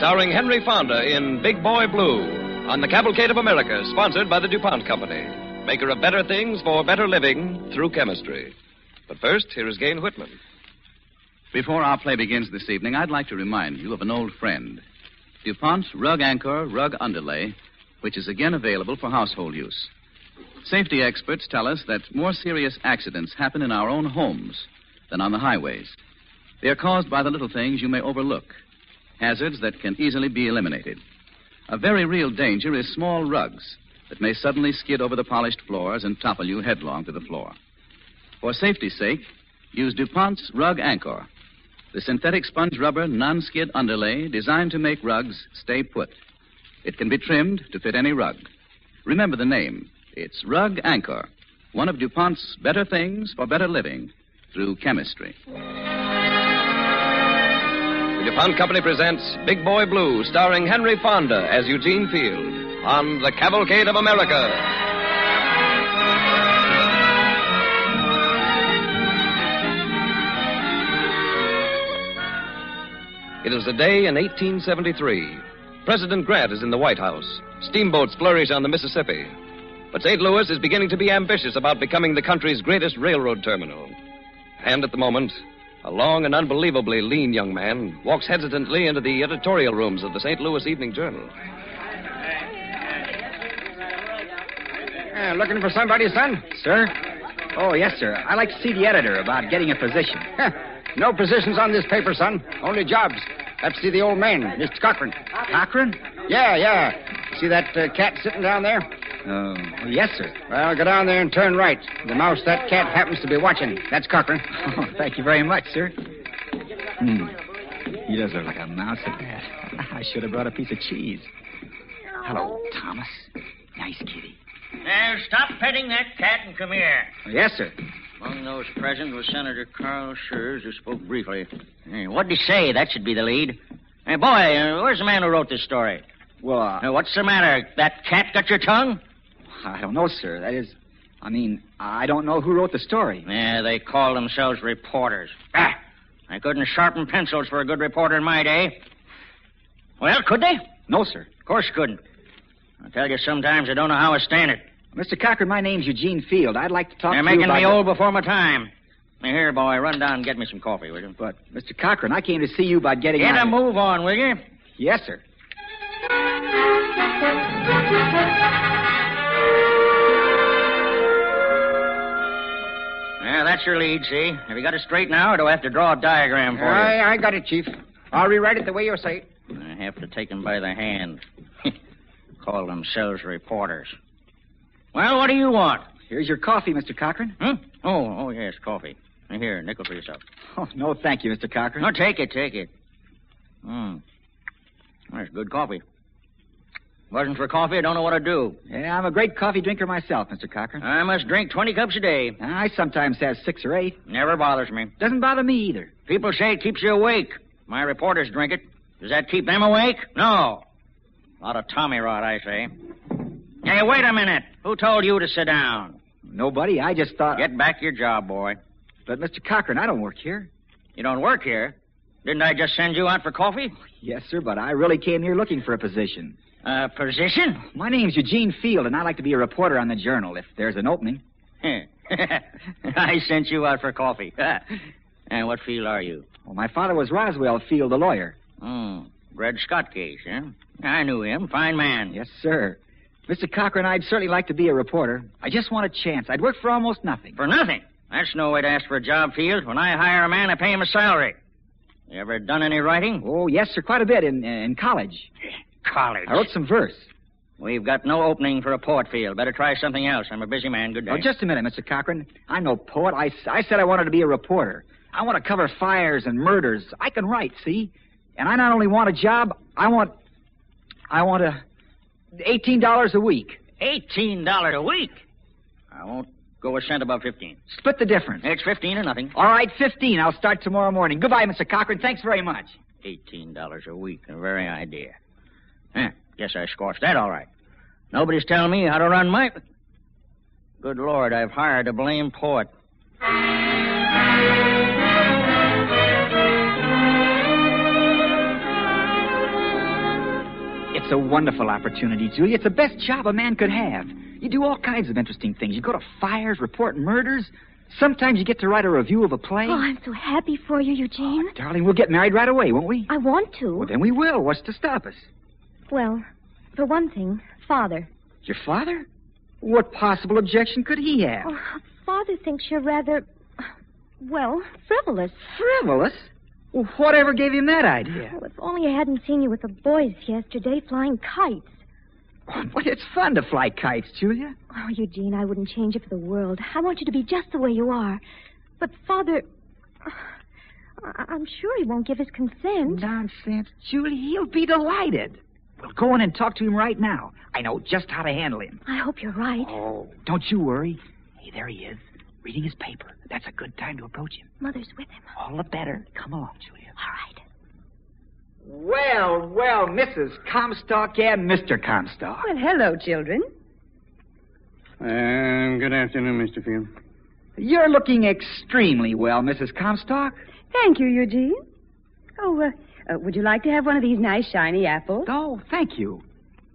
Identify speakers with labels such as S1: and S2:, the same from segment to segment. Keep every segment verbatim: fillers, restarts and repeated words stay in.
S1: starring Henry Fonda in Big Boy Blue on the Cavalcade of America, sponsored by the DuPont Company, maker of better things for better living through chemistry. But first, here is Gane Whitman.
S2: Before our play begins this evening, I'd like to remind you of an old friend, DuPont's Rug Anchor Rug Underlay, which is again available for household use. Safety experts tell us that more serious accidents happen in our own homes than on the highways. They are caused by the little things you may overlook, hazards that can easily be eliminated. A very real danger is small rugs that may suddenly skid over the polished floors and topple you headlong to the floor. For safety's sake, use DuPont's Rug Anchor, the synthetic sponge rubber non-skid underlay designed to make rugs stay put. It can be trimmed to fit any rug. Remember the name. It's Rug Anchor, one of DuPont's better things for better living through chemistry.
S1: The DuPont Company presents Big Boy Blue, starring Henry Fonda as Eugene Field on the Cavalcade of America. It is a day in eighteen seventy-three. President Grant is in the White House. Steamboats flourish on the Mississippi. But Saint Louis is beginning to be ambitious about becoming the country's greatest railroad terminal. And at the moment, a long and unbelievably lean young man walks hesitantly into the editorial rooms of the Saint Louis Evening Journal.
S3: Uh, looking for somebody, son?
S4: Sir? Oh, yes, sir. I'd like to see the editor about getting a position.
S3: No positions on this paper, son. Only jobs. Have to see the old man, Mister Cochran.
S4: Cochran?
S3: Yeah, yeah. See that uh, cat sitting down there?
S4: Uh, yes, sir.
S3: Well, go down there and turn right. The mouse that cat happens to be watching. That's Cochran.
S4: Oh, thank you very much, sir. Hmm. He does look like a mouse at that. I should have brought a piece of cheese. Hello, Thomas. Nice kitty.
S5: Now, stop petting that cat and come here.
S4: Oh, yes, sir.
S5: Among those present was Senator Carl Schurz, who spoke briefly. Hey, what'd he say? That should be the lead. Hey, boy, uh, where's the man who wrote this story?
S4: Well, uh,
S5: Uh, what's the matter? That cat got your tongue?
S4: I don't know, sir. That is, I mean, I don't know who wrote the story.
S5: Yeah, they call themselves reporters. Ah, I couldn't sharpen pencils for a good reporter in my day. Well, could they?
S4: No, sir.
S5: Of course couldn't. I tell you, sometimes I don't know how I stand it.
S4: Mister Cochran, my name's Eugene Field. I'd like to talk
S5: You're
S4: to you
S5: making
S4: about...
S5: me old before my time. Now, here, boy, run down and get me some coffee, will you?
S4: But, Mister Cochran, I came to see you about getting...
S5: Get
S4: out
S5: a
S4: of-
S5: move on, will you?
S4: Yes, sir.
S5: Yeah, that's your lead, see? Have you got it straight now, or do I have to draw a diagram for you?
S3: I, I got it, Chief. I'll rewrite it the way you say it.
S5: I have to take them by the hand. Call themselves reporters. Well, what do you want?
S4: Here's your coffee, Mister Cochran.
S5: Huh? Oh, oh, yes, coffee. Here, a nickel for yourself.
S4: Oh, no, thank you, Mister Cochran.
S5: No, take it, take it. Hmm. That's good coffee. Wasn't for coffee, I don't know what I'd do.
S4: Yeah, I'm a great coffee drinker myself, Mister Cochran.
S5: I must drink twenty cups a day.
S4: I sometimes have six or eight.
S5: Never bothers me.
S4: Doesn't bother me either.
S5: People say it keeps you awake. My reporters drink it. Does that keep them awake? No. A lot of Tommy rot, I say. Hey, wait a minute. Who told you to sit down?
S4: Nobody. I just thought...
S5: Get back to your job, boy.
S4: But, Mister Cochran, I don't work here.
S5: You don't work here? Didn't I just send you out for coffee?
S4: Yes, sir, but I really came here looking for a position.
S5: A position?
S4: My name's Eugene Field, and I'd like to be a reporter on the Journal if there's an opening.
S5: I sent you out for coffee. And what field are you?
S4: Well, my father was Roswell Field, the lawyer.
S5: Oh, Dred Scott case, huh? I knew him. Fine man.
S4: Yes, sir. Mister Cochran, I'd certainly like to be a reporter. I just want a chance. I'd work for almost nothing.
S5: For nothing? That's no way to ask for a job, Field. When I hire a man, I pay him a salary. You ever done any writing?
S4: Oh, yes, sir, quite a bit in in college.
S5: College?
S4: I wrote some verse.
S5: We've got no opening for a poet, Field. Better try something else. I'm a busy man. Good day.
S4: Oh, just a minute, Mister Cochran. I'm no poet. I, I said I wanted to be a reporter. I want to cover fires and murders. I can write, see? And I not only want a job, I want... I want a... eighteen dollars a week.
S5: eighteen dollars a week? I won't go a cent above fifteen.
S4: Split the difference.
S5: It's fifteen or nothing.
S4: All right, fifteen. I'll start tomorrow morning. Goodbye, Mister Cochran. Thanks very much.
S5: eighteen dollars a week. The very idea. Eh, guess I squashed that all right. Nobody's telling me how to run my... Good Lord, I've hired a blame poet.
S4: a wonderful opportunity, Julia. It's the best job a man could have. You do all kinds of interesting things. You go to fires, report murders. Sometimes you get to write a review of a play.
S6: Oh, I'm so happy for you, Eugene.
S4: Oh, darling, we'll get married right away, won't we?
S6: I want to.
S4: Well, then we will. What's to stop us?
S6: Well, for one thing, Father.
S4: Your father? What possible objection could he have?
S6: Oh, Father thinks you're rather, well, frivolous.
S4: Frivolous? Well, whatever gave him that idea?
S6: Oh, if only I hadn't seen you with the boys yesterday flying kites.
S4: Oh, but it's fun to fly kites, Julia.
S6: Oh, Eugene, I wouldn't change it for the world. I want you to be just the way you are. But Father, I- I'm sure he won't give his consent.
S4: Nonsense. Julia, he'll be delighted. We'll go in and talk to him right now. I know just how to handle him.
S6: I hope you're right.
S4: Oh, don't you worry. Hey, there he is, reading his paper. That's a good time to approach him.
S6: Mother's with him.
S4: All the better. Come along, Julia.
S6: All right.
S4: Well, well, Missus Comstock and Mister Comstock.
S7: Well, hello, children.
S8: Um, good afternoon, Mister Field.
S4: You're looking extremely well, Missus Comstock.
S7: Thank you, Eugene. Oh, uh, uh, would you like to have one of these nice shiny apples?
S4: Oh, thank you.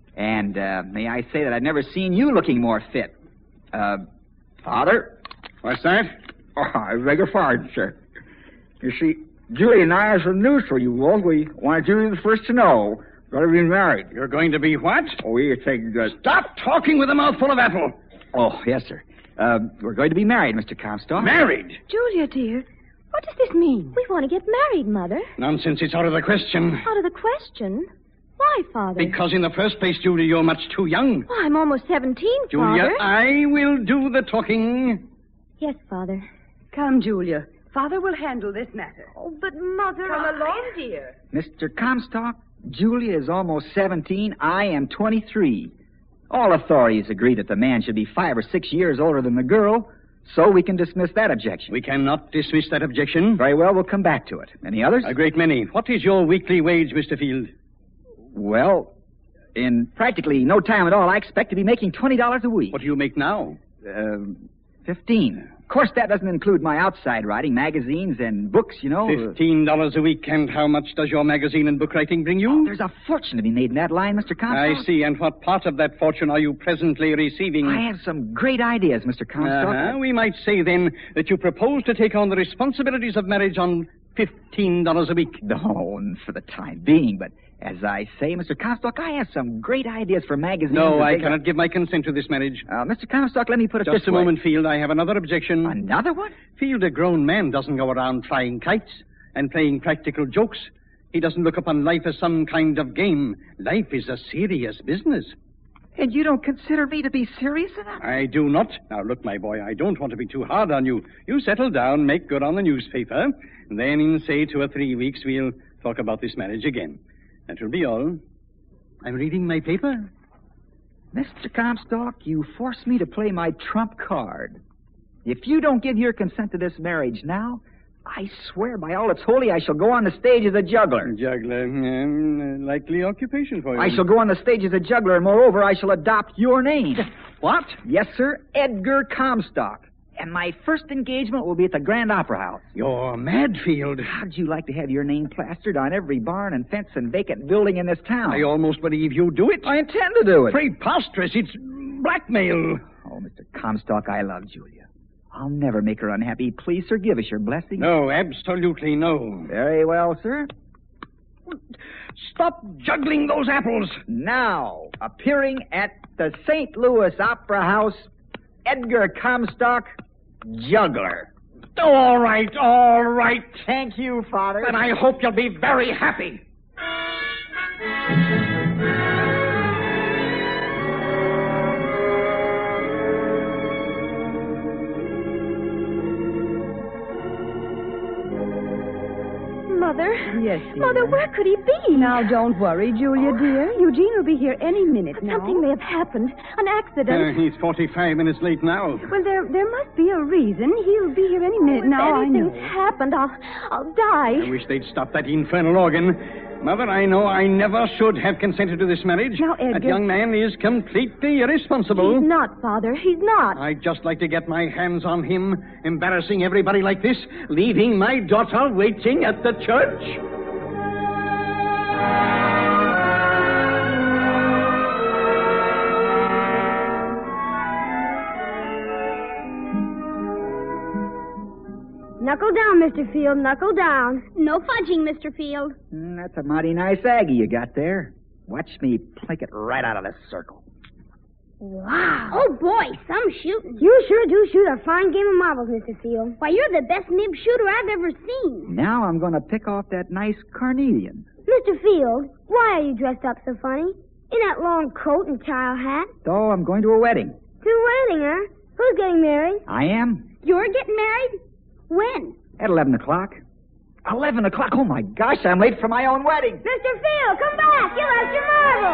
S4: And uh, may I say that I've never seen you looking more fit. Uh, Father?
S8: What's that?
S3: Oh, I beg your pardon, sir. You see, Julie and I have some news for you all. We want you to be the first to know. We're going to be married.
S8: You're going to be what?
S3: Oh, we're taking good.
S8: Stop talking with a mouthful of apple.
S4: Oh, yes, sir. Uh, we're going to be married, Mister Comstock.
S8: Married?
S7: Julia, dear, what does this mean?
S6: We want to get married, Mother.
S8: Nonsense, it's out of the question.
S6: Out of the question? Why, Father?
S8: Because in the first place, Julia, you're much too young.
S6: Well, I'm almost seventeen,
S8: Julia,
S6: Father.
S8: I will do the talking.
S6: Yes, Father.
S7: Come, Julia. Father will handle this matter.
S6: Oh, but Mother...
S7: Come
S6: I...
S7: along, dear.
S4: Mister Comstock, Julia is almost seventeen. I am twenty-three. All authorities agree that the man should be five or six years older than the girl, so we can dismiss that objection.
S8: We cannot dismiss that objection.
S4: Very well, we'll come back to it. Any others?
S8: A great many. What is your weekly wage, Mister Field?
S4: Well, in practically no time at all, I expect to be making twenty dollars a week.
S8: What do you make now?
S4: Uh, fifteen. Of course, that doesn't include my outside writing, magazines and books, you know.
S8: Fifteen dollars a week. And how much does your magazine and book writing bring you?
S4: Oh, there's a fortune to be made in that line, Mister Comstock.
S8: I see. And what part of that fortune are you presently receiving?
S4: I have some great ideas, Mister Comstock.
S8: Uh-huh. We might say, then, that you propose to take on the responsibilities of marriage on fifteen dollars a week.
S4: No, for the time being, but as I say, Mister Comstock, I have some great ideas for magazines.
S8: No, I
S4: big...
S8: cannot give my consent to this marriage.
S4: Uh, Mister Comstock, let me put it
S8: Just
S4: this
S8: a
S4: way.
S8: moment, Field. I have another objection.
S4: Another one?
S8: Field, a grown man doesn't go around flying kites and playing practical jokes. He doesn't look upon life as some kind of game. Life is a serious business.
S4: And you don't consider me to be serious enough?
S8: I do not. Now, look, my boy, I don't want to be too hard on you. You settle down, make good on the newspaper, and then in, say, two or three weeks, we'll talk about this marriage again. That will be all. I'm reading my paper.
S4: Mister Comstock, you force me to play my trump card. If you don't give your consent to this marriage now, I swear by all that's holy I shall go on the stage as a juggler.
S8: Juggler. Um, likely occupation for you.
S4: I shall go on the stage as a juggler, and moreover, I shall adopt your name.
S8: What?
S4: Yes, sir, Edgar Comstock. And my first engagement will be at the Grand Opera House.
S8: You're mad, Field.
S4: How'd you like to have your name plastered on every barn and fence and vacant building in this town?
S8: I almost believe you do it.
S4: I intend to do it.
S8: Preposterous. It's blackmail.
S4: Oh, Mister Comstock, I love Julia. I'll never make her unhappy. Please, sir, give us your blessing.
S8: No, absolutely no.
S4: Very well, sir.
S8: Stop juggling those apples.
S4: Now, appearing at the Saint Louis Opera House, Edgar Comstock, juggler.
S8: Oh, all right, all right.
S4: Thank you, Father.
S8: Then I hope you'll be very happy.
S6: Mother?
S7: Yes, dear.
S6: Mother, where could he be?
S7: Now, don't worry, Julia, dear. Eugene will be here any minute now.
S6: Something may have happened. An accident.
S8: Uh, he's forty-five minutes late now.
S7: Well, there there must be a reason. He'll be here any minute
S6: Oh, if
S7: now, I know.
S6: anything's happened, I'll, I'll die.
S8: I wish they'd stop that infernal organ. Mother, I know I never should have consented to this marriage.
S7: Now, Edgar-
S8: That young man is completely irresponsible.
S6: He's not, Father. He's not.
S8: I'd just like to get my hands on him, embarrassing everybody like this, leaving my daughter waiting at the church.
S9: Knuckle down, Mister Field. Knuckle down.
S6: No fudging, Mister Field.
S4: Mm, that's a mighty nice Aggie you got there. Watch me plink it right out of the circle.
S9: Wow.
S6: Oh, boy, some shooting.
S9: You sure do shoot a fine game of marbles, Mister Field.
S6: Why, you're the best nib shooter I've ever seen.
S4: Now I'm going to pick off that nice carnelian.
S9: Mister Field, why are you dressed up so funny? In that long coat and tile hat?
S4: Oh, I'm going to a wedding.
S9: To a wedding, huh? Who's getting married?
S4: I am.
S6: You're getting married? When?
S4: At eleven o'clock. eleven o'clock? Oh, my gosh, I'm late for my own wedding.
S9: Mister Field, come back. You left your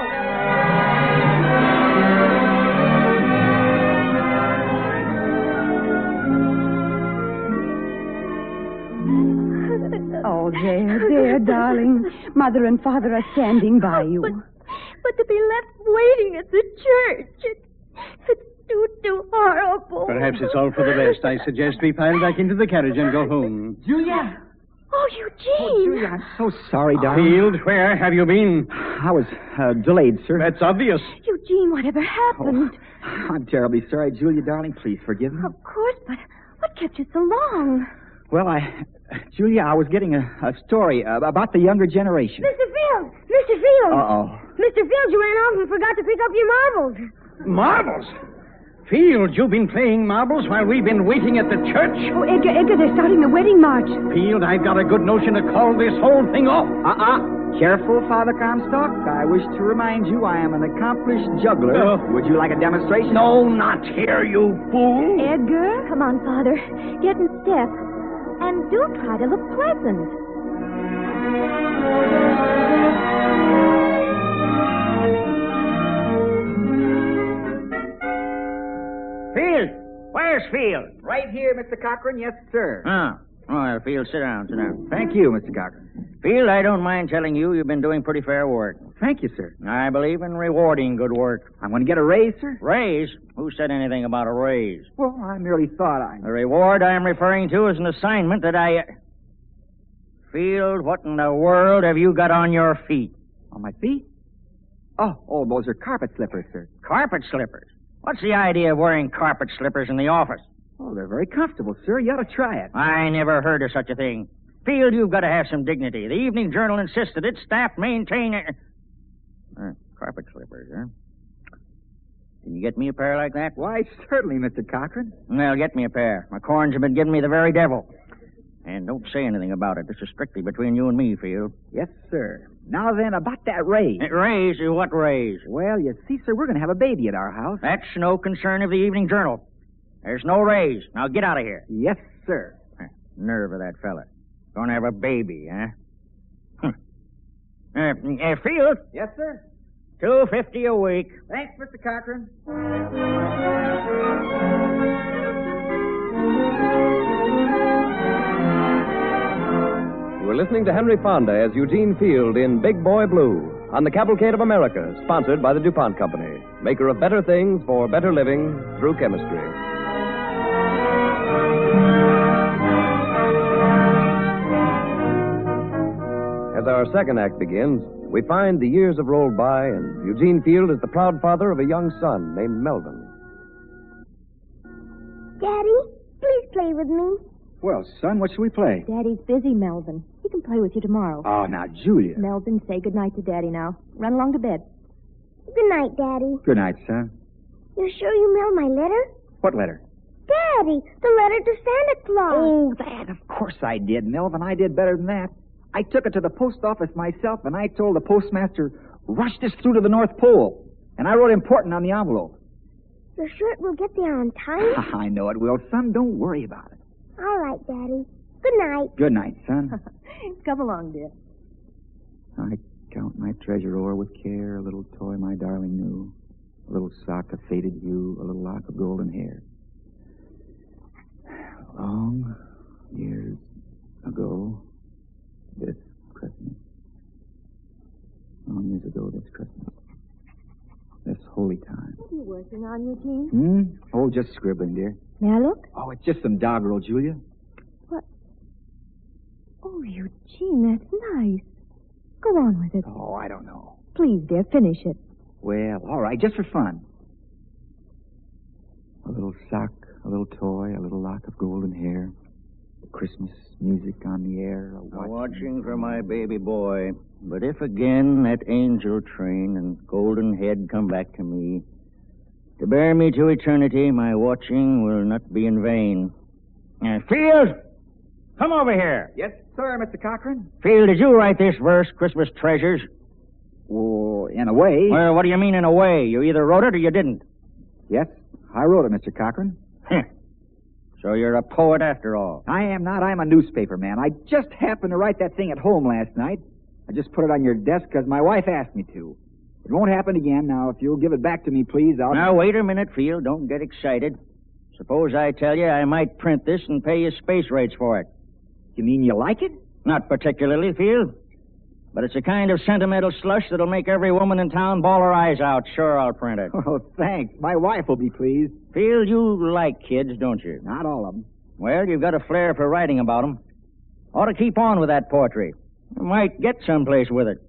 S9: marbles.
S7: Oh, there, there, darling. Mother and Father are standing by you.
S6: But, but to be left waiting at the church, it, it's too, too horrible.
S8: Perhaps it's all for the best. I suggest we pile back into the carriage and go home.
S4: Julia!
S6: Oh, Eugene!
S4: Oh, Julia, I'm so sorry, darling.
S8: Field, where have you been?
S4: I was uh, delayed, sir.
S8: That's obvious.
S6: Eugene, whatever happened?
S4: Oh, I'm terribly sorry, Julia, darling. Please forgive me.
S6: Of course, but what kept you so long?
S4: Well, I... Julia, I was getting a, a story uh, about the younger generation.
S9: Mister Field! Mister Field!
S4: Uh-oh.
S9: Mister Field, you ran off and forgot to pick up your marbles.
S8: Marbles? Field, you've been playing marbles while we've been waiting at the church?
S7: Oh, Edgar, Edgar, they're starting the wedding march.
S8: Field, I've got a good notion to call this whole thing off.
S4: Uh-uh. Careful, Father Comstock. I wish to remind you I am an accomplished juggler.
S8: Oh.
S4: Would you like a demonstration?
S8: No, not here, you fool.
S6: Edgar, come on, Father. Get in step. And do try to look pleasant.
S5: Field! Where's Field?
S4: Right here, Mister Cochran. Yes, sir.
S5: Oh. Oh, Field, sit down, sit down.
S4: Thank you, Mister Cochran.
S5: Field, I don't mind telling you you've been doing pretty fair work.
S4: Thank you, sir.
S5: I believe in rewarding good work.
S4: I'm going to get a raise, sir.
S5: Raise? Who said anything about a raise?
S4: Well, I merely thought I...
S5: The reward I'm referring to is an assignment that I... Field, what in the world have you got on your feet?
S4: On my feet? Oh, oh, those are carpet slippers, sir.
S5: Carpet slippers? What's the idea of wearing carpet slippers in the office?
S4: Oh, they're very comfortable, sir. You ought to try it.
S5: I never heard of such a thing. Field, you've got to have some dignity. The Evening Journal insisted its staff maintain... A... Uh, carpet slippers, huh? Can you get me a pair like that?
S4: Why, certainly, Mister Cochran.
S5: Well, get me a pair. My corns have been giving me the very devil. And don't say anything about it. This is strictly between you and me, Field.
S4: Yes, sir. Now then, about that raise.
S5: That raise? What raise?
S4: Well, you see, sir, we're going to have a baby at our house.
S5: That's no concern of the Evening Journal. There's no raise. Now get out of here.
S4: Yes, sir.
S5: Nerve of that fella. Going to have a baby, huh? uh, uh, Field?
S4: Yes, sir.
S5: Two fifty a week.
S4: Thanks, Mister Cochran.
S1: You were listening to Henry Fonda as Eugene Field in Big Boy Blue on the Cavalcade of America, sponsored by the DuPont Company, maker of better things for better living through chemistry. As our second act begins, we find the years have rolled by, and Eugene Field is the proud father of a young son named Melvin.
S9: Daddy, please play with me.
S4: Well, son, what shall we play?
S6: Daddy's busy, Melvin. He can play with you tomorrow.
S4: Oh, now, Julia.
S6: Melvin, say goodnight to Daddy now. Run along to bed.
S9: Good night, Daddy.
S4: Good night, son.
S9: You sure you mailed my letter?
S4: What letter?
S9: Daddy, the letter to Santa Claus.
S4: Oh, that. Of course I did, Melvin. I did better than that. I took it to the post office myself, and I told the postmaster, rush this through to the North Pole. And I wrote important on the envelope.
S9: You're sure it will get there on time?
S4: I know it will, son. Don't worry about it.
S9: All right, Daddy. Good night.
S4: Good night, son.
S6: Come along, dear.
S4: I count my treasure o'er with care, a little toy my darling knew, a little sock of faded hue, a little lock of golden hair. Long years ago, this Christmas. Long years ago, this Christmas. This holy time.
S6: What are you working on, Eugene?
S4: Hmm? Oh, just scribbling, dear.
S6: May I look?
S4: Oh, it's just some doggerel, Julia.
S6: What? Oh, Eugene, that's nice. Go on with it.
S4: Oh, I don't know.
S6: Please, dear, finish it.
S4: Well, all right, just for fun. A little sock, a little toy, a little lock of golden hair, The Christmas music on the air.
S5: Watching. watching for my baby boy. But if again that angel train and golden head come back to me, to bear me to eternity, my watching will not be in vain. Uh, Field, come over here.
S4: Yes, sir, Mister Cochran.
S5: Field, did you write this verse, Christmas Treasures?
S4: Well, in a way.
S5: Well, what do you mean in a way? You either wrote it or you didn't.
S4: Yes, I wrote it, Mister Cochran.
S5: So you're a poet after all.
S4: I am not. I'm a newspaper man. I just happened to write that thing at home last night. I just put it on your desk because my wife asked me to. It won't happen again. Now, if you'll give it back to me, please, I'll...
S5: Now, wait a minute, Field. Don't get excited. Suppose I tell you I might print this and pay you space rates for it.
S4: You mean you like it?
S5: Not particularly, Field. But it's a kind of sentimental slush that'll make every woman in town bawl her eyes out. Sure, I'll print it.
S4: Oh, thanks. My wife will be pleased.
S5: Field, you like kids, don't you?
S4: Not all of them.
S5: Well, you've got a flair for writing about them. Ought to keep on with that poetry. You might get someplace with it.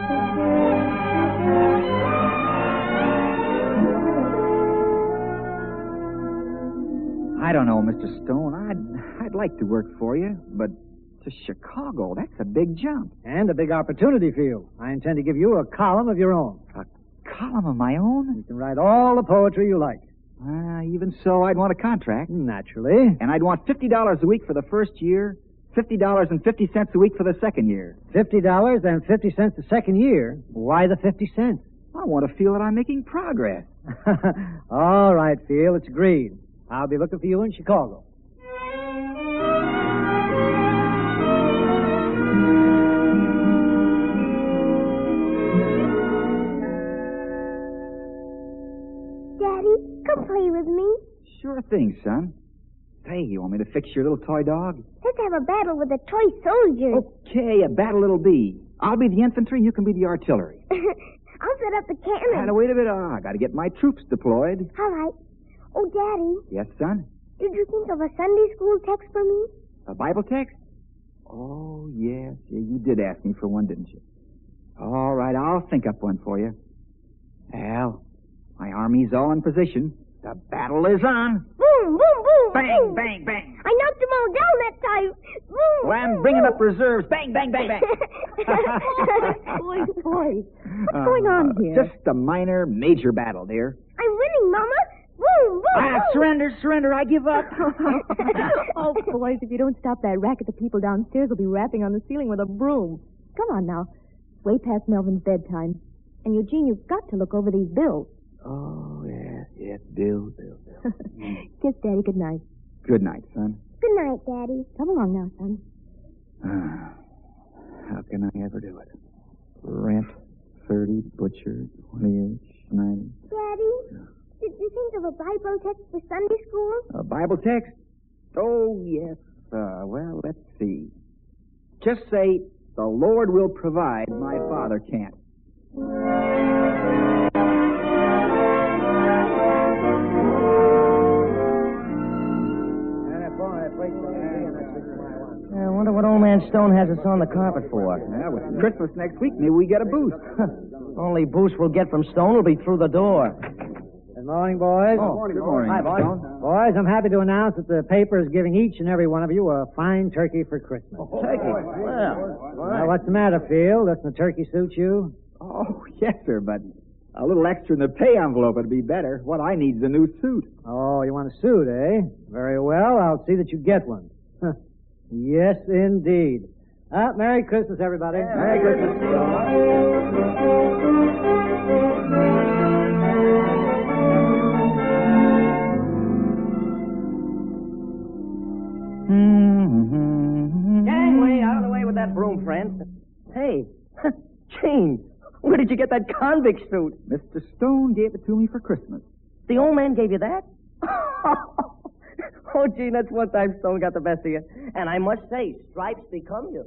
S4: I don't know, Mister Stone. I'd, I'd like to work for you, but to Chicago, that's a big jump.
S10: And a big opportunity for you. I intend to give you a column of your own.
S4: A column of my own?
S10: You can write all the poetry you like.
S4: Uh, even so, I'd want a contract.
S10: Naturally.
S4: And I'd want fifty dollars a week for the first year, fifty dollars and fifty cents a week for the second year.
S10: fifty dollars and fifty cents the second year? Why the fifty cents?
S4: I want to feel that I'm making progress.
S10: All right, Phil, it's agreed. I'll be looking for you in Chicago.
S9: Daddy, come play with me.
S4: Sure thing, son. Say, you want me to fix your little toy dog?
S9: Let's have a battle with the toy soldiers.
S4: Okay, a battle it'll be. I'll be the infantry, you can be the artillery.
S9: I'll set up the cannon.
S4: Now, wait a minute. Oh, I gotta get my troops deployed.
S9: All right. Oh, Daddy.
S4: Yes, son?
S9: Did you think of a Sunday school text for me?
S4: A Bible text? Oh, yes. Yeah, you did ask me for one, didn't you? All right, I'll think up one for you. Al, my army's all in position. The battle is on.
S9: Boom, boom, boom.
S4: Bang,
S9: boom.
S4: bang, bang.
S9: I knocked them all down that time. Boom.
S4: Well, I'm bringing up reserves. Bang, bang, bang, bang.
S6: boy, boy. What's
S4: uh,
S6: going on here?
S4: Just a minor, major battle, dear.
S9: I'm winning, Mama. Boom, boom,
S4: Ah,
S9: boom.
S4: surrender, surrender. I give up.
S6: Oh, boys, if you don't stop that racket, the people downstairs will be rapping on the ceiling with a broom. Come on now. Way past Melvin's bedtime. And Eugene, you've got to look over these bills.
S4: Oh, yes, yes. Bill, Bill, Bill.
S6: Kiss Daddy good night.
S4: Good night, son.
S9: Good night, Daddy.
S6: Come along now, son.
S4: Ah, how can I ever do it? Rent, thirty, butcher, twenty-eight, ninety.
S9: Daddy, did you think of a Bible text for Sunday school?
S4: A Bible text? Oh, yes. Uh, well, let's see. Just say, the Lord will provide, my Father can't.
S5: I wonder what old man Stone has us on the carpet for.
S4: Yeah, with Christmas next week, maybe we get a boost.
S5: Only boost we'll get from Stone will be through the door.
S10: Good morning, boys.
S4: Oh, good morning.
S10: Hi, boys.
S4: Stone.
S10: Boys, I'm happy to announce that the paper is giving each and every one of you a fine turkey for Christmas.
S4: Turkey?
S5: Well,
S10: Now, what's the matter, Phil? Doesn't the turkey suit you?
S4: Oh, yes, sir, but a little extra in the pay envelope would be better. What I need is a new suit.
S10: Oh, you want a suit, eh? Very well. I'll see that you get one. Yes, indeed. Ah, Merry Christmas, everybody.
S4: Merry Christmas.
S5: Gangway, out of the way with that broom, friend. Hey, Gene, where did you get that convict suit?
S4: Mister Stone gave it to me for Christmas.
S5: The old man gave you that? Oh, Gene, that's one time Stone got the best of you. And I must say, stripes become you.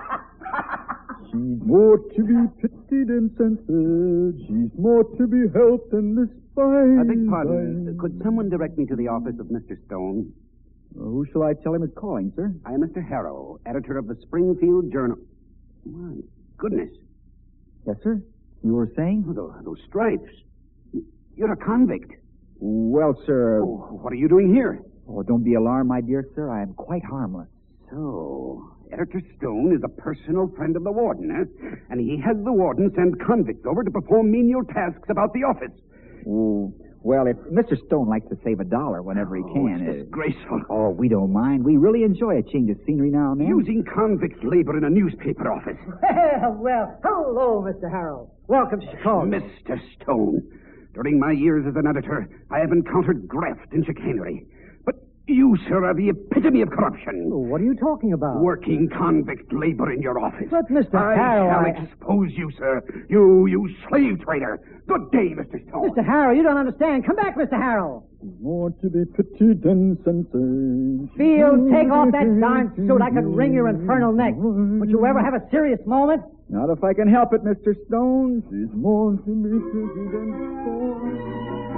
S11: She's more to be pitied and censored. She's more to be helped than this fine.
S12: I beg pardon. Could someone direct me to the office of Mister Stone?
S11: Uh, who shall I tell him is calling, sir?
S12: I am Mister Harrow, editor of the Springfield Journal. My goodness.
S4: Yes, sir? You were saying?
S12: Oh, those, those stripes. You're a convict.
S4: Well, sir...
S12: Oh, what are you doing here?
S4: Oh, don't be alarmed, my dear sir. I am quite harmless.
S12: So, Editor Stone is a personal friend of the warden, eh? And he has the warden send convicts over to perform menial tasks about the office.
S4: Ooh, well, if Mister Stone likes to save a dollar whenever he
S12: Oh,
S4: can...
S12: it's disgraceful.
S4: Oh, we don't mind. We really enjoy a change of scenery now and then.
S12: Using convict labor in a newspaper office.
S10: Well, well, hello, Mister Harold. Welcome to Chicago.
S12: Mister Stone, during my years as an editor, I have encountered graft and chicanery. But you, sir, are the epitome of corruption.
S10: Oh, what are you talking about?
S12: Working convict labor in your office.
S10: But, Mister
S12: I
S10: Harold,
S12: shall
S10: I...
S12: expose you, sir. You, you slave trader. Good day, Mister Stone.
S10: Mister Harold, you don't understand. Come back, Mister Harold.
S11: More to be pitied than censored.
S10: Field, take off that darn suit. I could wring your infernal neck. Would you ever have a serious moment?
S11: Not if I can help it, Mister Stone. She's more to be pitied than scorned.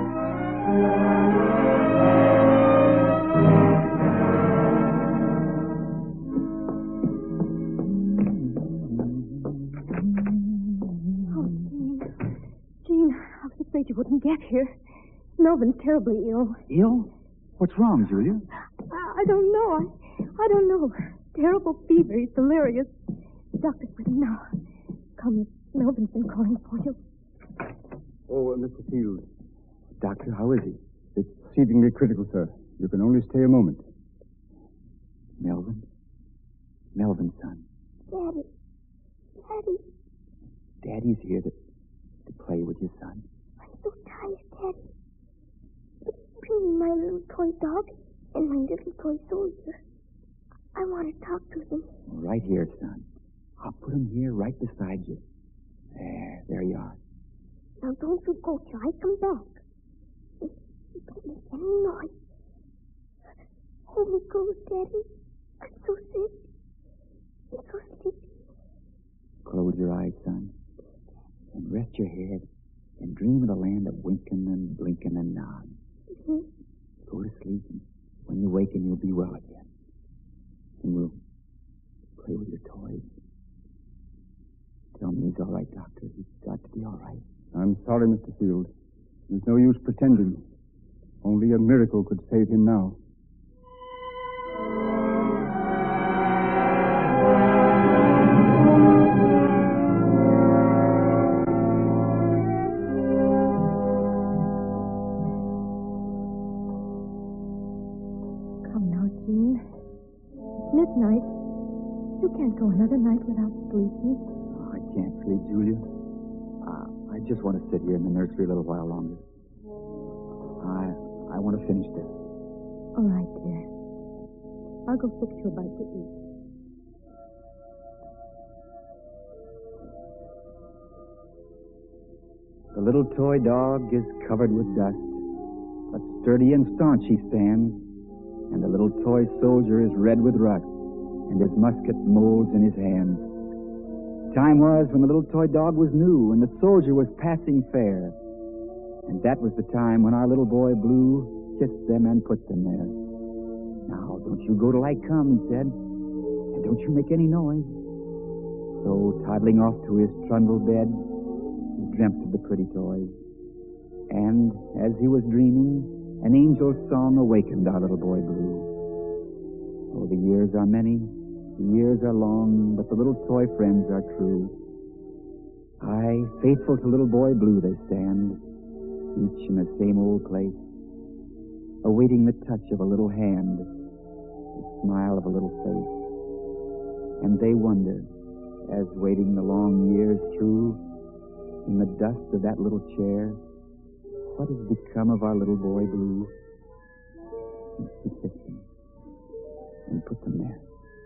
S6: Afraid you wouldn't get here. Melvin's terribly ill.
S4: Ill? What's wrong, Julia?
S6: I, I don't know. I, I don't know. Terrible fever. He's delirious. The doctor's with him now. Come, Melvin's been calling for you.
S11: Oh, uh, Mister Field.
S4: Doctor, how is he?
S11: It's exceedingly critical, sir. You can only stay a moment.
S4: Melvin? Melvin's son.
S9: Daddy. Daddy.
S4: Daddy's here to, to play with your son.
S9: I'm so tired, Daddy. Bring me my little toy dog and my little toy soldier. I want to talk to them.
S4: Right here, son. I'll put him here right beside you. There, there you are.
S9: Now don't you go till I come back. Don't make any noise. Hold me close, Daddy. I'm so sick. I'm so sleepy.
S4: Close your eyes, son, and rest your head and dream of the land of winking and blinking and nod.
S9: Mm-hmm.
S4: Go to sleep, and when you waken, you'll be well again. And we'll play with your toys. Tell me he's all right, Doctor. He's got to be all right.
S11: I'm sorry, Mister Field. There's no use pretending. Only a miracle could save him now.
S6: Midnight. You can't go another night without sleeping.
S4: Oh, I can't sleep, Julia. Uh, I just want to sit here in the nursery a little while longer. I I want to finish this.
S6: All right, dear. I'll go fix you a bite to eat.
S4: The little toy dog is covered with dust, but sturdy and staunch he stands. And the little toy soldier is red with rust, and his musket molds in his hands. Time was when the little toy dog was new, and the soldier was passing fair. And that was the time when our little boy Blue kissed them and put them there. Now, don't you go till I come, he said, and don't you make any noise. So, toddling off to his trundle bed, he dreamt of the pretty toys. And as he was dreaming, an angel's song awakened our little boy Blue. Oh, the years are many, the years are long, but the little toy friends are true. Aye, faithful to little boy Blue they stand, each in the same old place, awaiting the touch of a little hand, the smile of a little face. And they wonder, as waiting the long years through, in the dust of that little chair, what has become of our little boy Blue? And she kissed them and put them there.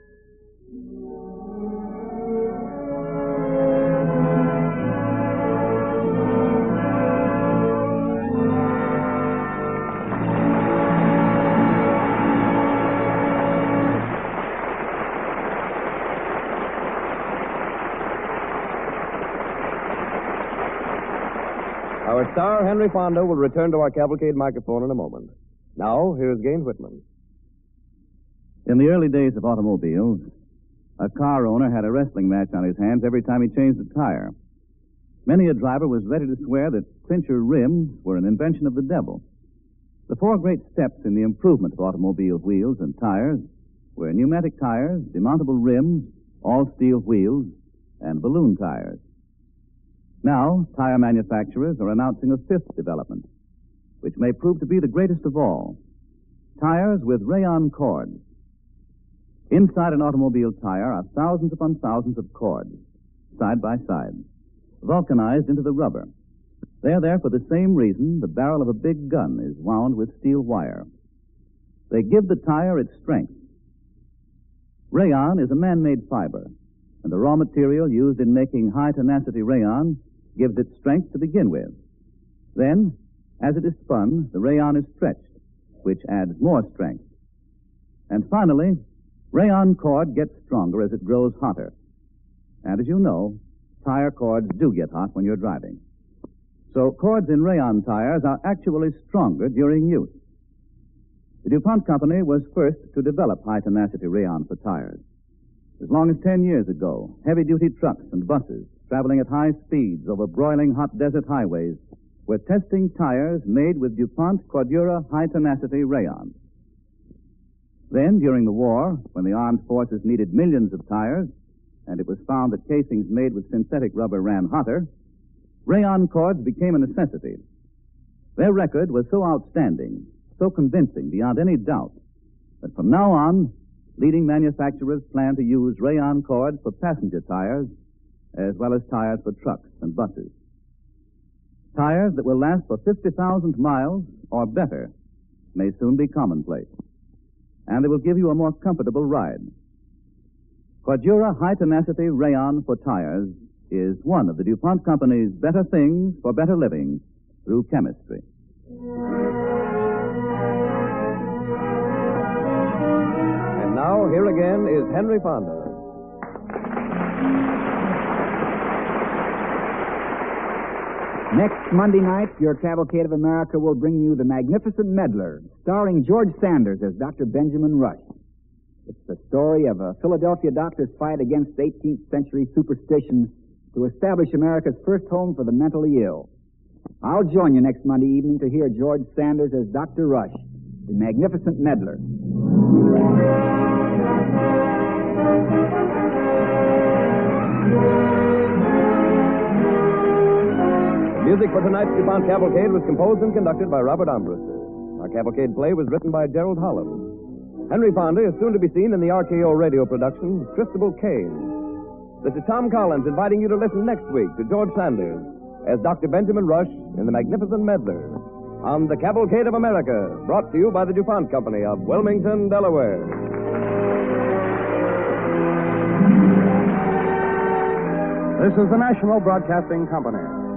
S1: Our star, Henry Fonda, will return to our cavalcade microphone in a moment. Now, here's Gaines Whitman.
S2: In the early days of automobiles, a car owner had a wrestling match on his hands every time he changed a tire. Many a driver was ready to swear that clincher rims were an invention of the devil. The four great steps in the improvement of automobile wheels and tires were pneumatic tires, demountable rims, all-steel wheels, and balloon tires. Now, tire manufacturers are announcing a fifth development, which may prove to be the greatest of all. Tires with rayon cords. Inside an automobile tire are thousands upon thousands of cords, side by side, vulcanized into the rubber. They are there for the same reason the barrel of a big gun is wound with steel wire. They give the tire its strength. Rayon is a man-made fiber, and the raw material used in making high-tenacity rayon gives it strength to begin with. Then, as it is spun, the rayon is stretched, which adds more strength. And finally, rayon cord gets stronger as it grows hotter. And as you know, tire cords do get hot when you're driving. So cords in rayon tires are actually stronger during use. The DuPont Company was first to develop high-tenacity rayon for tires. As long as ten years ago, heavy-duty trucks and buses traveling at high speeds over broiling hot desert highways were testing tires made with DuPont Cordura high-tenacity rayon. Then, during the war, when the armed forces needed millions of tires, and it was found that casings made with synthetic rubber ran hotter, rayon cords became a necessity. Their record was so outstanding, so convincing beyond any doubt, that from now on, leading manufacturers plan to use rayon cords for passenger tires as well as tires for trucks and buses. Tires that will last for fifty thousand miles or better may soon be commonplace, and they will give you a more comfortable ride. Cordura high-tenacity rayon for tires is one of the DuPont Company's better things for better living through chemistry.
S1: And now, here again is Henry Fonda.
S4: Next Monday night, your Cavalcade of America will bring you The Magnificent Meddler, starring George Sanders as Doctor Benjamin Rush. It's the story of a Philadelphia doctor's fight against eighteenth century superstition to establish America's first home for the mentally ill. I'll join you next Monday evening to hear George Sanders as Doctor Rush, The Magnificent Meddler.
S1: Music for tonight's DuPont Cavalcade was composed and conducted by Robert Armbruster. Our Cavalcade play was written by Gerald Holland. Henry Fonda is soon to be seen in the R K O radio production, Christabel Kane. This is Tom Collins inviting you to listen next week to George Sanders as Doctor Benjamin Rush in The Magnificent Meddler on the Cavalcade of America, brought to you by the DuPont Company of Wilmington, Delaware.
S13: This is the National Broadcasting Company.